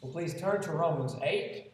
Well, please turn to Romans 8.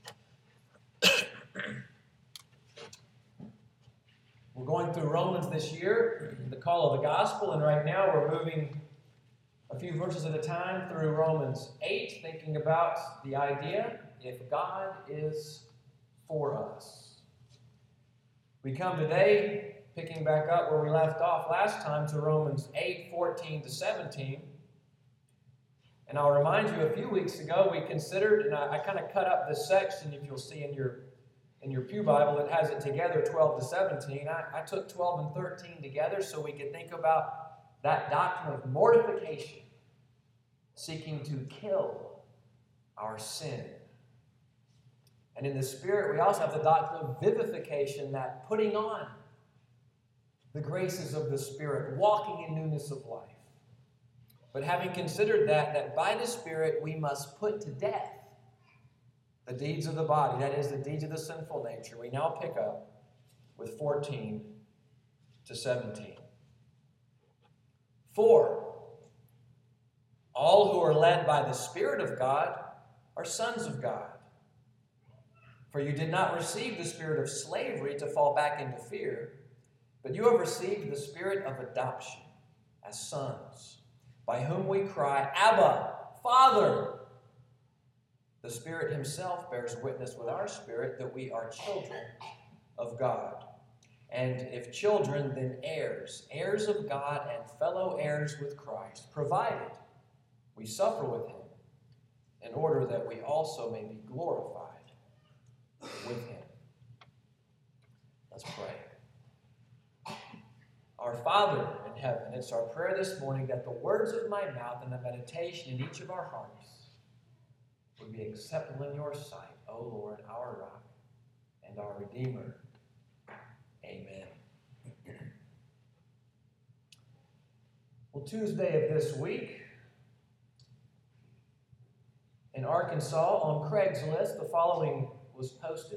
We're going through Romans this year, the call of the gospel, and right now we're moving a few verses at a time through Romans 8, thinking about the idea, if God is for us. We come today, picking back up where we left off last time, to Romans 8, 14 to 17. And I'll remind you, a few weeks ago we considered, and I kind of cut up this section, if you'll see in your Pew Bible, it has it together 12 to 17. I took 12 and 13 together so we could think about that doctrine of mortification, seeking to kill our sin. And in the Spirit, we also have the doctrine of vivification, that putting on the graces of the Spirit, walking in newness of life. But having considered that by the Spirit we must put to death the deeds of the body, that is, the deeds of the sinful nature, we now pick up with 14 to 17. For all who are led by the Spirit of God are sons of God. For you did not receive the spirit of slavery to fall back into fear, but you have received the spirit of adoption as sons, by whom we cry, Abba, Father. The Spirit himself bears witness with our spirit that we are children of God. And if children, then heirs, heirs of God and fellow heirs with Christ, provided we suffer with him, in order that we also may be glorified with him. Let's pray. Our Father in heaven, it's our prayer this morning that the words of my mouth and the meditation in each of our hearts would be acceptable in your sight, O Lord, our rock and our Redeemer. Amen. Well, Tuesday of this week, in Arkansas, on Craigslist, the following was posted.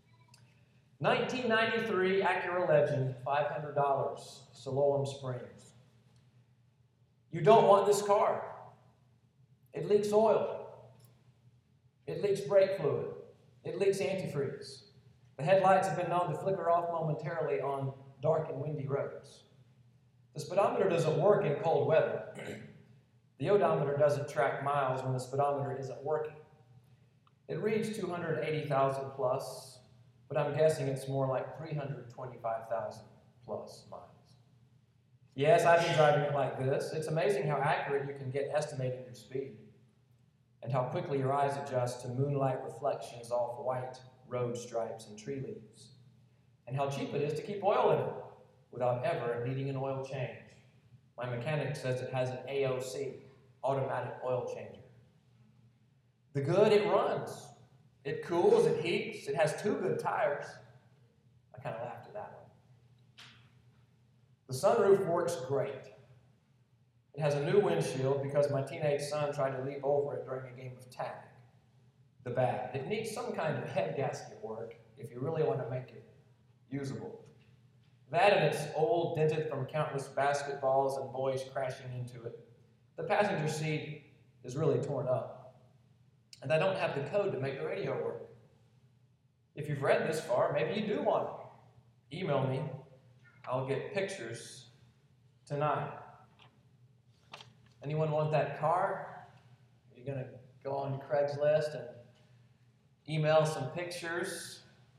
1993 Acura Legend, $500, Siloam Springs. You don't want this car. It leaks oil. It leaks brake fluid. It leaks antifreeze. The headlights have been known to flicker off momentarily on dark and windy roads. The speedometer doesn't work in cold weather. The odometer doesn't track miles when the speedometer isn't working. It reads 280,000 plus, but I'm guessing it's more like 325,000 plus miles. Yes, I've been driving it like this. It's amazing how accurate you can get estimating your speed, and how quickly your eyes adjust to moonlight reflections off white road stripes and tree leaves, and how cheap it is to keep oil in it without ever needing an oil change. My mechanic says it has an AOC, automatic oil changer. The good, it runs. It cools, it heats, it has 2 good tires. I kind of laughed at that one. The sunroof works great. It has a new windshield because my teenage son tried to leap over it during a game of tag. The bad. It needs some kind of head gasket work if you really want to make it usable. That, and it's old, dented from countless basketballs and boys crashing into it. The passenger seat is really torn up. And I don't have the code to make the radio work. If you've read this far, maybe you do want it. Email me. I'll get pictures tonight. Anyone want that car? Are you going to go on Craigslist and email some pictures?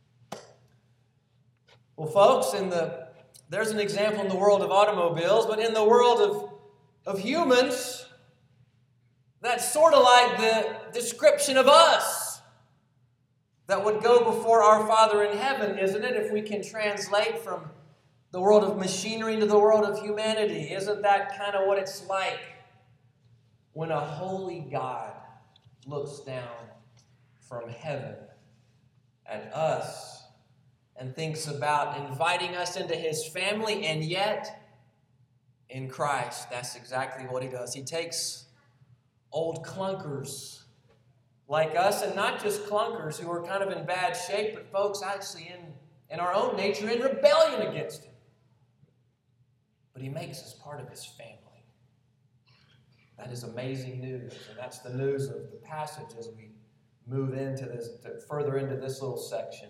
Well, folks, there's an example in the world of automobiles, but in the world of humans, that's sort of like the description of us that would go before our Father in heaven, isn't it? If we can translate from the world of machinery into the world of humanity, isn't that kind of what it's like when a holy God looks down from heaven at us and thinks about inviting us into his family? And yet, in Christ, that's exactly what he does. He takes old clunkers like us, and not just clunkers who are kind of in bad shape, but folks actually in our own nature in rebellion against him. But he makes us part of his family. That is amazing news, and that's the news of the passage as we move into this, further into this little section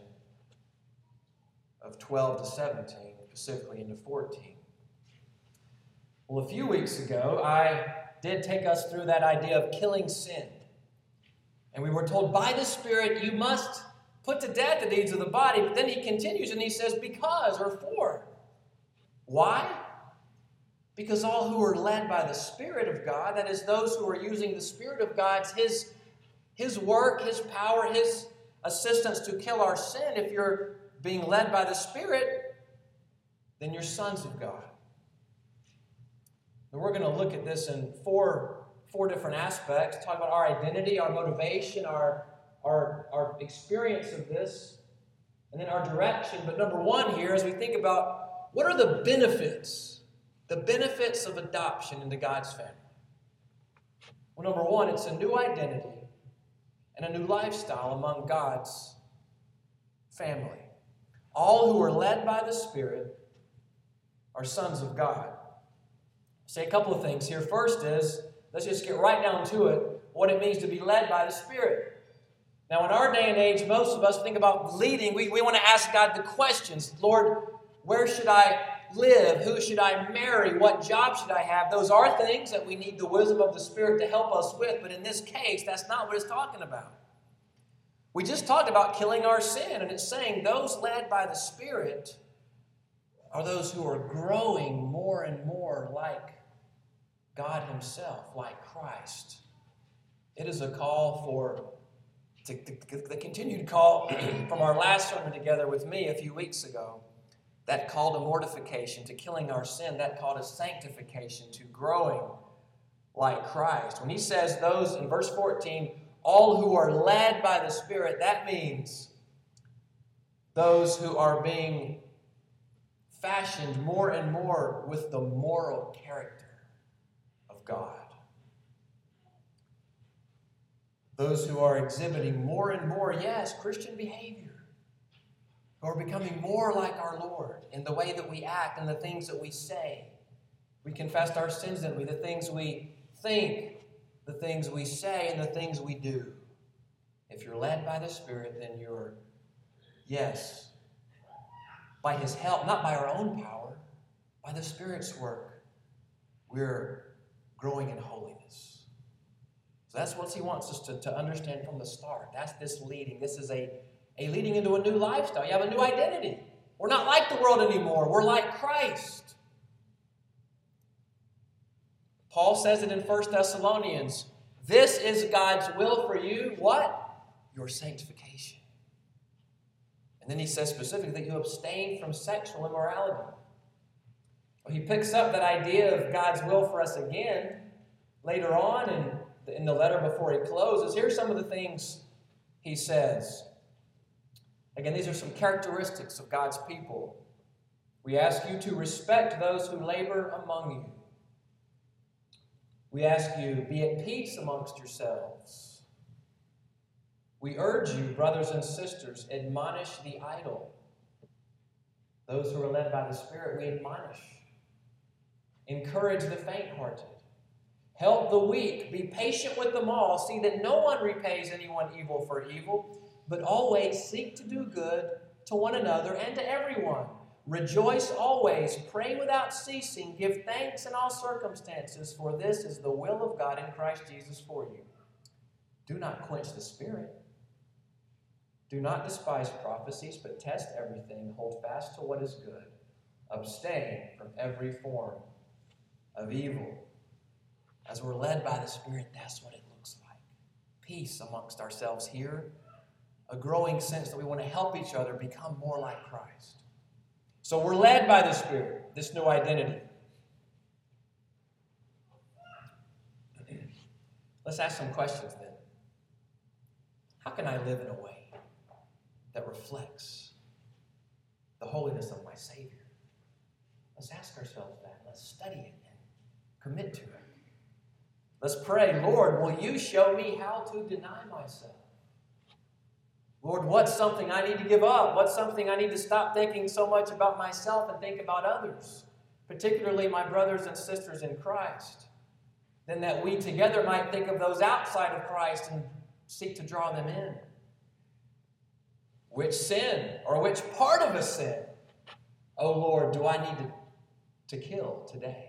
of 12 to 17, specifically into 14. Well, a few weeks ago, I did take us through that idea of killing sin. And we were told by the Spirit, you must put to death the deeds of the body. But then he continues and he says, because or for. Why? Because all who are led by the Spirit of God, that is those who are using the Spirit of God's, His work, His power, His assistance to kill our sin, if you're being led by the Spirit, then you're sons of God. And we're going to look at this in four different aspects. Talk about our identity, our motivation, our experience of this, and then our direction. But number one here, as we think about what are the benefits of adoption into God's family. Well, number one, it's a new identity and a new lifestyle among God's family. All who are led by the Spirit are sons of God. I'll say a couple of things here. First is, let's just get right down to it, what it means to be led by the Spirit. Now, in our day and age, most of us think about leading. We want to ask God the questions. Lord, where should I live? Who should I marry? What job should I have? Those are things that we need the wisdom of the Spirit to help us with. But in this case, that's not what it's talking about. We just talked about killing our sin. And it's saying those led by the Spirit are those who are growing more and more like God Himself, like Christ. It is a call for the continued call from our last sermon together with me a few weeks ago. That call to mortification, to killing our sin, that call to sanctification, to growing like Christ. When he says those in verse 14, all who are led by the Spirit, that means those who are being fashioned more and more with the moral character of God. Those who are exhibiting more and more, yes, Christian behavior. Who are becoming more like our Lord in the way that we act and the things that we say. We confessed our sins, didn't we? The things we think, the things we say, and the things we do. If you're led by the Spirit, then you're, yes, by His help, not by our own power, by the Spirit's work, we're growing in holiness. So that's what He wants us to understand from the start. That's this leading. This is a leading into a new lifestyle. You have a new identity. We're not like the world anymore. We're like Christ. Paul says it in 1 Thessalonians. This is God's will for you. What? Your sanctification. And then he says specifically that you abstain from sexual immorality. Well, he picks up that idea of God's will for us again later on in the letter before he closes. Here's some of the things he says. Again, these are some characteristics of God's people. We ask you to respect those who labor among you. We ask you, be at peace amongst yourselves. We urge you, brothers and sisters, admonish the idle. Those who are led by the Spirit, we admonish. Encourage the faint-hearted. Help the weak. Be patient with them all. See that no one repays anyone evil for evil, but always seek to do good to one another and to everyone. Rejoice always. Pray without ceasing. Give thanks in all circumstances, for this is the will of God in Christ Jesus for you. Do not quench the Spirit. Do not despise prophecies, but test everything. Hold fast to what is good. Abstain from every form of evil. As we're led by the Spirit, that's what it looks like. Peace amongst ourselves here. A growing sense that we want to help each other become more like Christ. So we're led by the Spirit, this new identity. Let's ask some questions then. How can I live in a way that reflects the holiness of my Savior? Let's ask ourselves that. Let's study it and commit to it. Let's pray, Lord, will you show me how to deny myself? Lord, what's something I need to give up? What's something I need to stop thinking so much about myself and think about others, particularly my brothers and sisters in Christ? then that we together might think of those outside of Christ and seek to draw them in. Which sin, or which part of a sin, O Lord, do I need to kill today?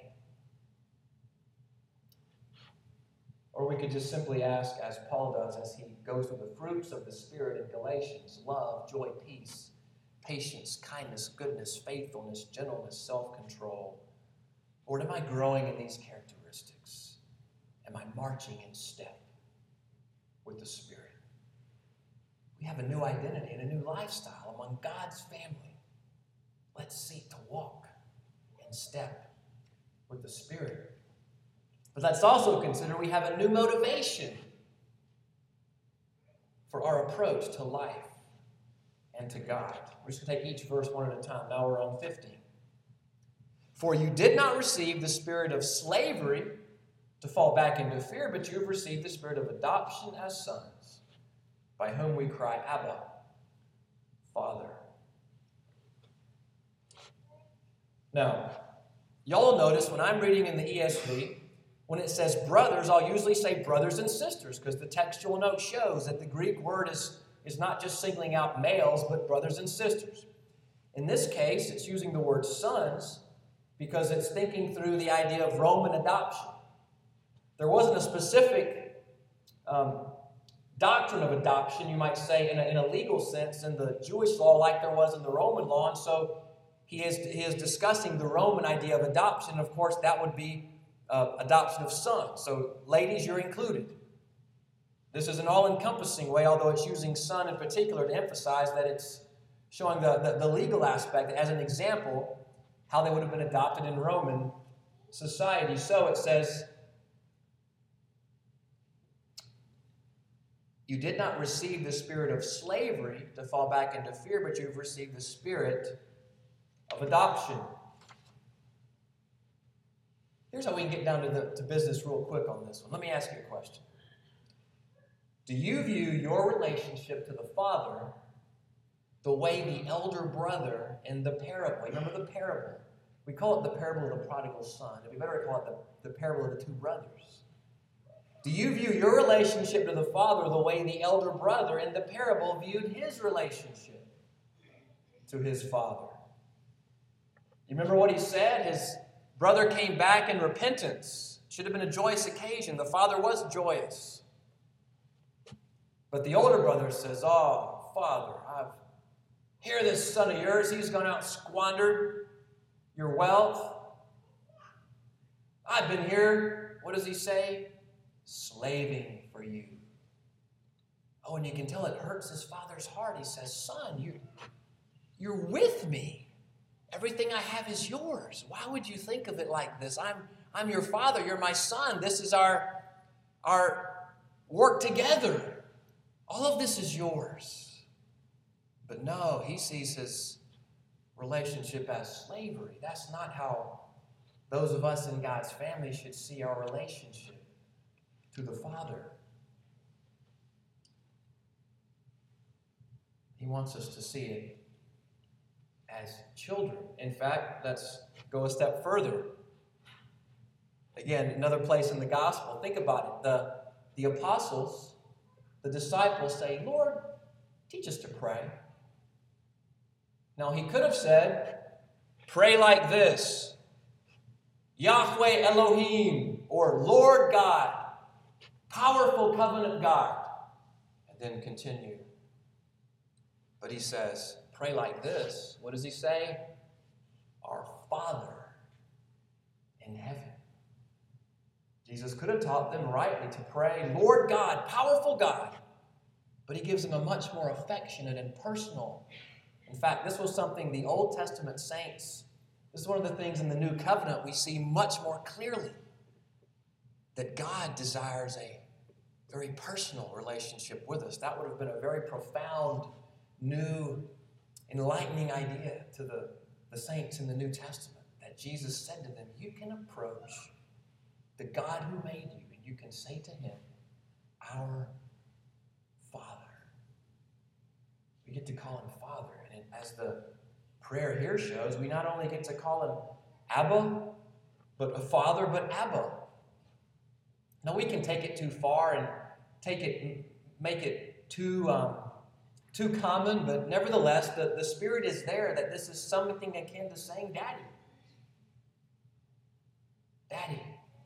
Or we could just simply ask, as Paul does, as he goes through the fruits of the Spirit in Galatians: love, joy, peace, patience, kindness, goodness, faithfulness, gentleness, self-control. Lord, am I growing in these characteristics? Am I marching in step with the Spirit? We have a new identity and a new lifestyle among God's family. Let's seek to walk in step with the Spirit. But let's also consider we have a new motivation for our approach to life and to God. We're just going to take each verse one at a time. Now we're on 50. For you did not receive the spirit of slavery to fall back into fear, but you have received the spirit of adoption as sons, by whom we cry, Abba, Father. Now, y'all notice when I'm reading in the ESV, when it says brothers, I'll usually say brothers and sisters, because the textual note shows that the Greek word is not just singling out males, but brothers and sisters. In this case, it's using the word sons because it's thinking through the idea of Roman adoption. There wasn't a specific doctrine of adoption, you might say, in a legal sense in the Jewish law like there was in the Roman law, and so he is discussing the Roman idea of adoption. Of course, that would be adoption of sons. So, ladies, you're included. This is an all-encompassing way, although it's using son in particular to emphasize that it's showing the legal aspect as an example how they would have been adopted in Roman society. So it says, you did not receive the spirit of slavery to fall back into fear, but you've received the spirit of adoption. Here's how we can get down to business real quick on this one. Let me ask you a question. Do you view your relationship to the Father the way the elder brother in the parable? Remember the parable? We call it the parable of the prodigal son. It'd be better to call it the parable of the two brothers. Do you view your relationship to the Father the way the elder brother in the parable viewed his relationship to his father? You remember what he said? His brother came back in repentance. It should have been a joyous occasion. The father was joyous. But the older brother says, oh, Father, here this son of yours, he's gone out and squandered your wealth. I've been here, what does he say? Slaving for you. Oh, and you can tell it hurts his father's heart. He says, son, you're with me. Everything I have is yours. Why would you think of it like this? I'm your father. You're my son. This is our work together. All of this is yours. But no, he sees his relationship as slavery. That's not how those of us in God's family should see our relationship to the Father. He wants us to see it as children. In fact, let's go a step further. Again, another place in the gospel. Think about it. The apostles, the disciples say, Lord, teach us to pray. Now, he could have said, pray like this, Yahweh Elohim, or Lord God, powerful covenant God, and then continue. But he says, pray like this. What does he say? Our Father in heaven. Jesus could have taught them rightly to pray, Lord God, powerful God. But he gives them a much more affectionate and personal. In fact, this was something the Old Testament saints, this is one of the things in the New Covenant we see much more clearly. That God desires a very personal relationship with us. That would have been a very profound, new, enlightening idea to the saints in the New Testament. That Jesus said to them, you can approach the God who made you, and you can say to him, our Father. We get to call him Father. And as the prayer here shows, we not only get to call him Abba, but a Father, but Abba. Now, we can take it too far and make it too common, but nevertheless, the spirit is there that this is something akin to saying, Daddy. Daddy.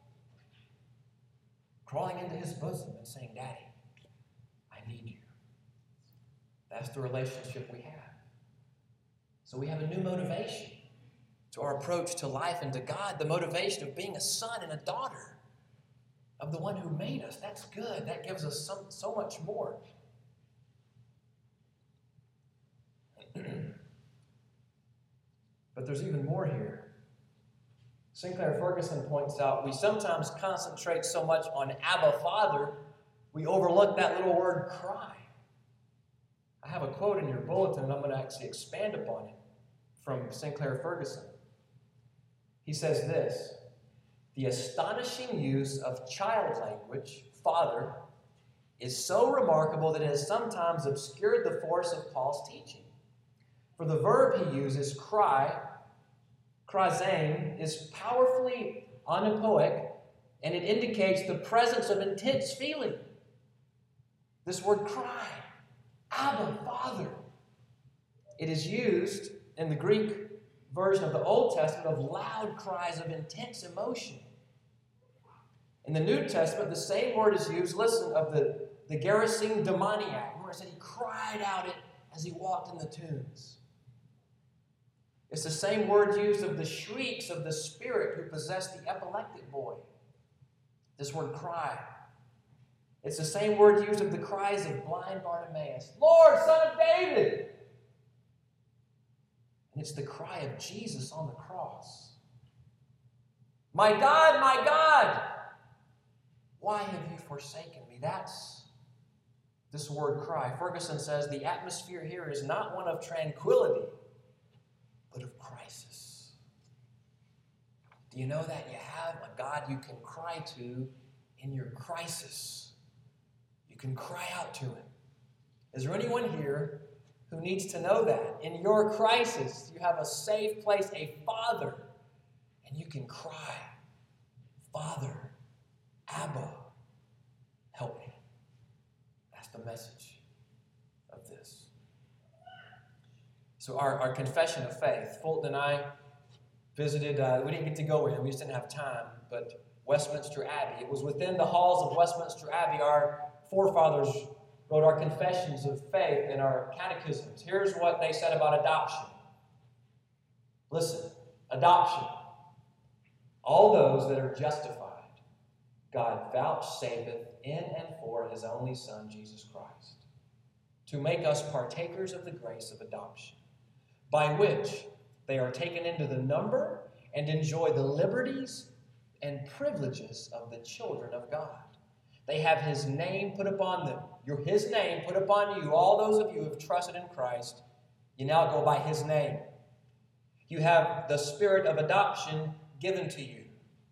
Crawling into his bosom and saying, Daddy, I need you. That's the relationship we have. So we have a new motivation to our approach to life and to God, the motivation of being a son and a daughter of the one who made us. That's good. That gives us so much more. But there's even more here. Sinclair Ferguson points out, we sometimes concentrate so much on Abba, Father, we overlook that little word, cry. I have a quote in your bulletin, and I'm going to actually expand upon it from Sinclair Ferguson. He says this, the astonishing use of child language, Father, is so remarkable that it has sometimes obscured the force of Paul's teaching. For the verb he uses, cry, krazen, is powerfully anapoic, and it indicates the presence of intense feeling. This word cry, Abba, Father. It is used in the Greek version of the Old Testament of loud cries of intense emotion. In the New Testament, the same word is used, listen, of the Gerasene demoniac. Remember, it said he cried out it as he walked in the tombs. It's the same word used of the shrieks of the spirit who possessed the epileptic boy. This word cry. It's the same word used of the cries of blind Bartimaeus. Lord, Son of David! And it's the cry of Jesus on the cross. My God, why have you forsaken me? That's this word cry. Ferguson says the atmosphere here is not one of tranquility, but of crisis. Do you know that you have a God you can cry to in your crisis? You can cry out to him. Is there anyone here who needs to know that? In your crisis, you have a safe place, a Father, and you can cry, Father, Abba, help me. That's the message of this. So our confession of faith, Fulton and I visited, we didn't get to go in, we just didn't have time, but Westminster Abbey. It was within the halls of Westminster Abbey our forefathers wrote our confessions of faith and our catechisms. Here's what they said about adoption. Listen, adoption. All those that are justified, God vouchsafeth in and for his only Son, Jesus Christ, to make us partakers of the grace of adoption, by which they are taken into the number and enjoy the liberties and privileges of the children of God. They have his name put upon them. His name put upon you. All those of you who have trusted in Christ, you now go by his name. You have the spirit of adoption given to you.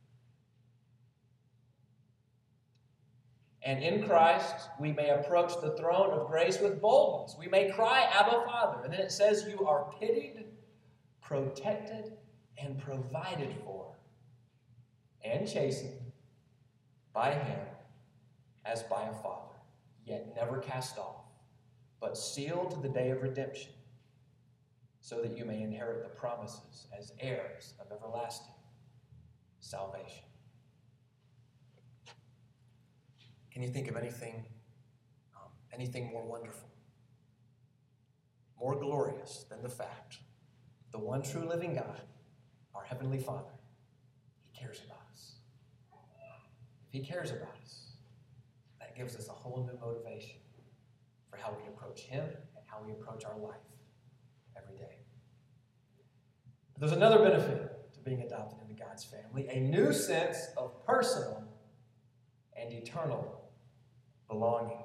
And in Christ, we may approach the throne of grace with boldness. We may cry, Abba, Father. And then it says you are pitied, protected, and provided for, and chastened by him as by a father, yet never cast off, but sealed to the day of redemption, so that you may inherit the promises as heirs of everlasting salvation. Can you think of anything more wonderful, more glorious than the fact the one true living God, our Heavenly Father, he cares about us. If he cares about us, that gives us a whole new motivation for how we approach him and how we approach our life every day. But there's another benefit to being adopted into God's family, a new sense of personal and eternal belonging.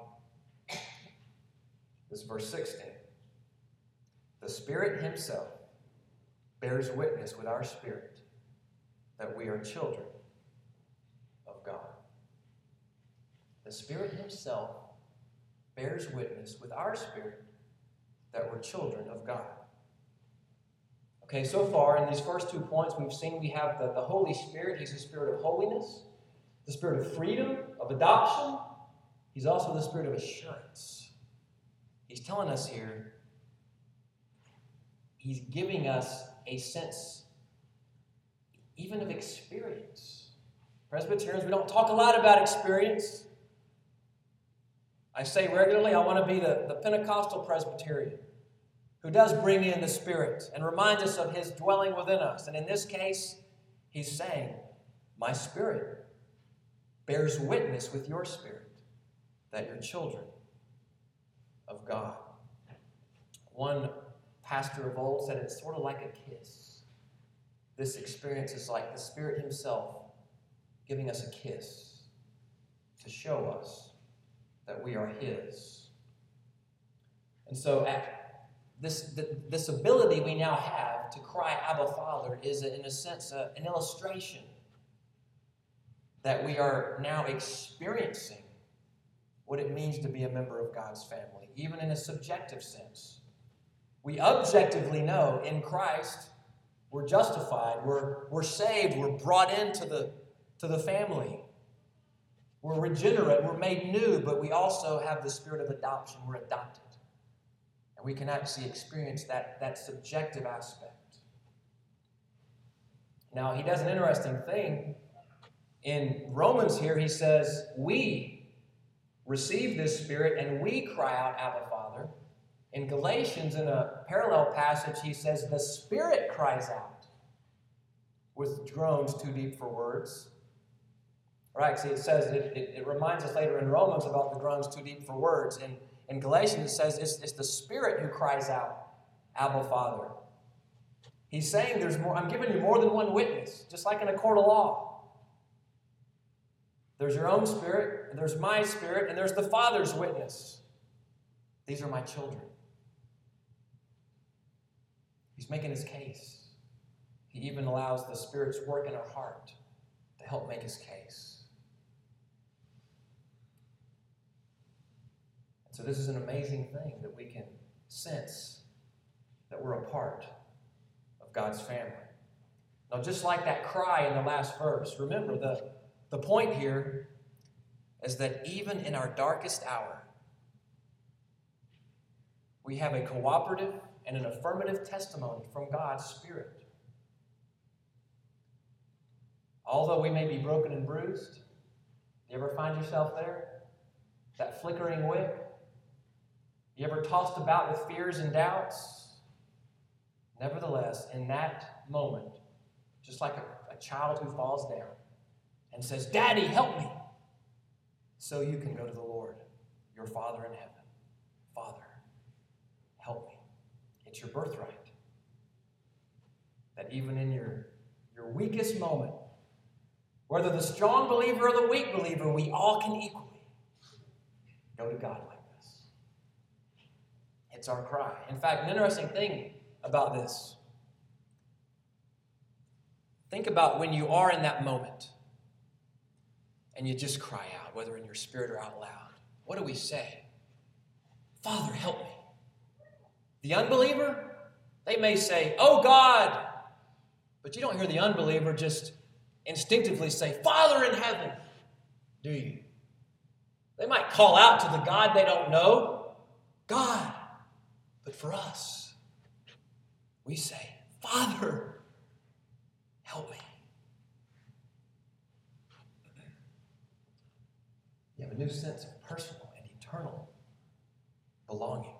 This is verse 16. The Spirit himself bears witness with our spirit that we are children of God. The Spirit himself bears witness with our spirit that we're children of God. Okay, so far in these first 2 points we've seen we have the Holy Spirit. He's the Spirit of holiness, the Spirit of freedom, of adoption. He's also the spirit of assurance. He's telling us here, he's giving us a sense even of experience. Presbyterians, we don't talk a lot about experience. I say regularly, I want to be the Pentecostal Presbyterian who does bring in the Spirit and reminds us of His dwelling within us. And in this case, He's saying, my Spirit bears witness with your spirit that you're children of God. One pastor of old said it's sort of like a kiss. This experience is like the Spirit Himself giving us a kiss to show us that we are His. And so this ability we now have to cry Abba Father is, in a sense, an illustration that we are now experiencing what it means to be a member of God's family, even in a subjective sense. We objectively know in Christ we're justified, we're saved, we're brought into the family. We're regenerate, we're made new, but we also have the spirit of adoption. We're adopted. And we can actually experience that subjective aspect. Now, he does an interesting thing. In Romans here, he says, we receive this spirit and we cry out, Abba, Father. In Galatians, in a parallel passage, he says, the Spirit cries out with groans too deep for words. Right, see, it says, it reminds us later in Romans about the groans too deep for words. In Galatians, it says it's the Spirit who cries out, Abba, Father. He's saying there's more. I'm giving you more than one witness, just like in a court of law. There's your own spirit, and there's my spirit, and there's the Father's witness. These are my children. He's making his case. He even allows the Spirit's work in our heart to help make his case. So this is an amazing thing that we can sense that we're a part of God's family. Now, just like that cry in the last verse, remember the point here is that even in our darkest hour, we have a cooperative and an affirmative testimony from God's Spirit. Although we may be broken and bruised, you ever find yourself there? That flickering wick? You ever tossed about with fears and doubts? Nevertheless, in that moment, just like a child who falls down and says, Daddy, help me, so you can go to the Lord, your Father in heaven. Father, help me. It's your birthright. That even in your weakest moment, whether the strong believer or the weak believer, we all can equally go to God like this. It's our cry. In fact, an interesting thing about this, think about when you are in that moment and you just cry out, whether in your spirit or out loud. What do we say? Father, help me. The unbeliever, they may say, oh God, but you don't hear the unbeliever just instinctively say, Father in heaven, do you? They might call out to the God they don't know, God. But for us, we say, Father, help me. You have a new sense of personal and eternal belonging.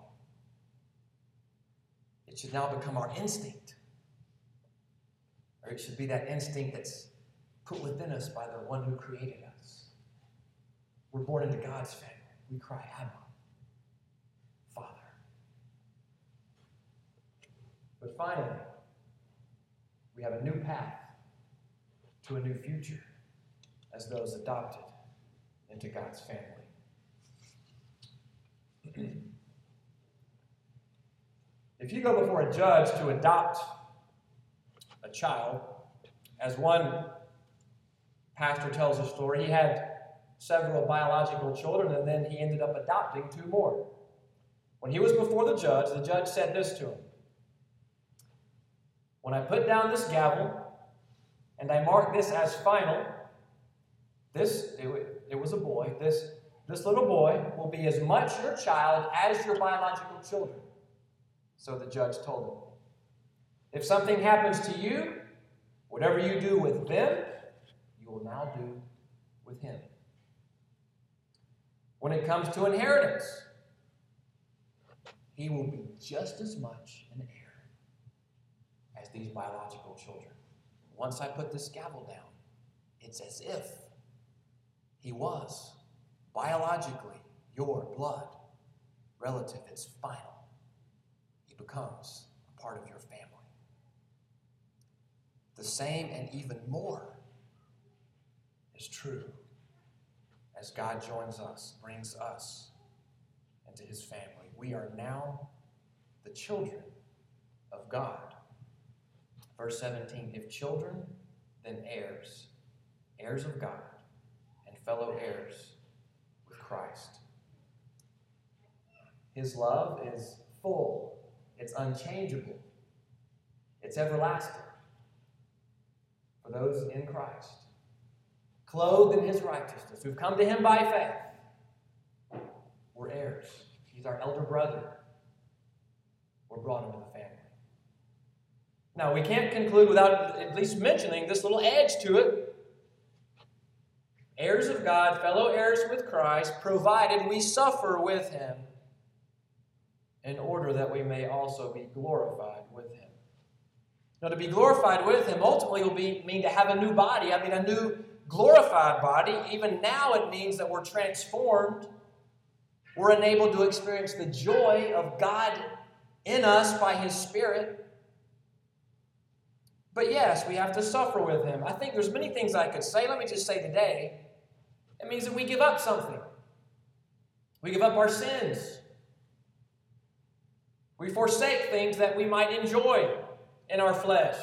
It should now become our instinct. Or it should be that instinct that's put within us by the one who created us. We're born into God's family. We cry, Abba, Father. But finally, we have a new path to a new future as those adopted into God's family. If you go before a judge to adopt a child, as one pastor tells the story, he had several biological children, and then he ended up adopting 2 more. When he was before the judge said this to him: when I put down this gavel and I mark this as final, it it was a boy, this little boy will be as much your child as your biological children. So the judge told him. If something happens to you, whatever you do with them, you will now do with him. When it comes to inheritance, he will be just as much an heir as these biological children. Once I put this gavel down, it's as if he was biologically your blood relative. It's final. He becomes a part of your family. The same and even more is true as God joins us, brings us into his family. We are now the children of God. Verse 17, if children, then heirs, heirs of God, and fellow heirs with Christ. His love is full, it's unchangeable, it's everlasting for those in Christ, clothed in his righteousness, who've come to him by faith. We're heirs. He's our elder brother. We're brought into the family. Now, we can't conclude without at least mentioning this little edge to it. Heirs of God, fellow heirs with Christ, provided we suffer with him in order that we may also be glorified with him. Now, to be glorified with him ultimately will mean to have a new body. I mean, a new glorified body. Even now it means that we're transformed. We're enabled to experience the joy of God in us by his Spirit. But yes, we have to suffer with him. I think there's many things I could say. Let me just say today, it means that we give up something. We give up our sins. We forsake things that we might enjoy in our flesh.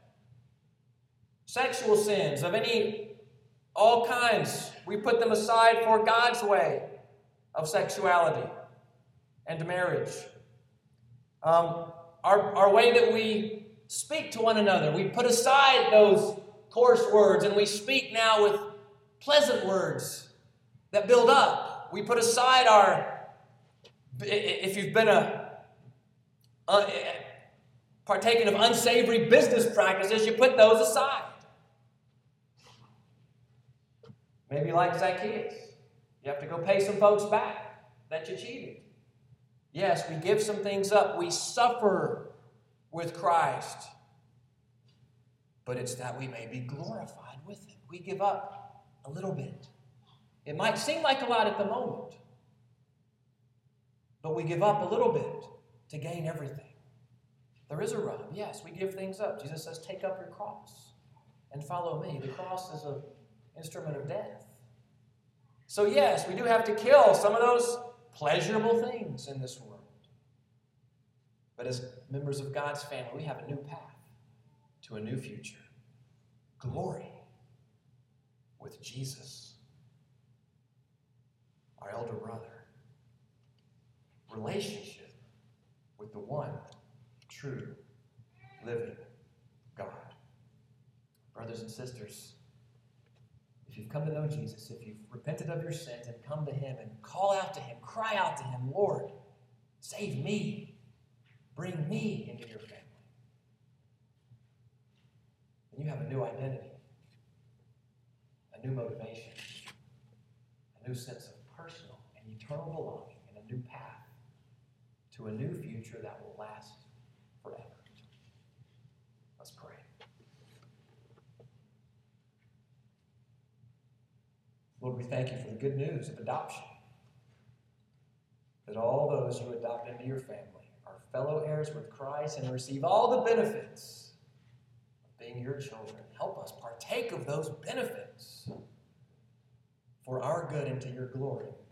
Sexual sins of all kinds, we put them aside for God's way of sexuality and marriage. Our way that we speak to one another, we put aside those coarse words and we speak now with pleasant words that build up. We put aside if you've been partaken of unsavory business practices, you put those aside. Maybe like Zacchaeus, you have to go pay some folks back that you cheated. Yes, we give some things up. We suffer with Christ. But it's that we may be glorified with him. We give up a little bit. It might seem like a lot at the moment, but we give up a little bit to gain everything. There is a rub. Yes, we give things up. Jesus says, take up your cross and follow me. The cross is an instrument of death. So yes, we do have to kill some of those pleasurable things in this world. But as members of God's family, we have a new path to a new future. Glory with Jesus, our elder brother. Relationship with the one true living God. Brothers and sisters, if you've come to know Jesus, if you've repented of your sins and come to him and call out to him, cry out to him, Lord, save me. Bring me into your family. And you have a new identity, a new motivation, a new sense of personal and eternal belonging, and a new path to a new future that will last forever. Let's pray. Lord, we thank you for the good news of adoption, that all those you adopt into your family are fellow heirs with Christ and receive all the benefits of being your children. Help us partake of those benefits for our good and to your glory.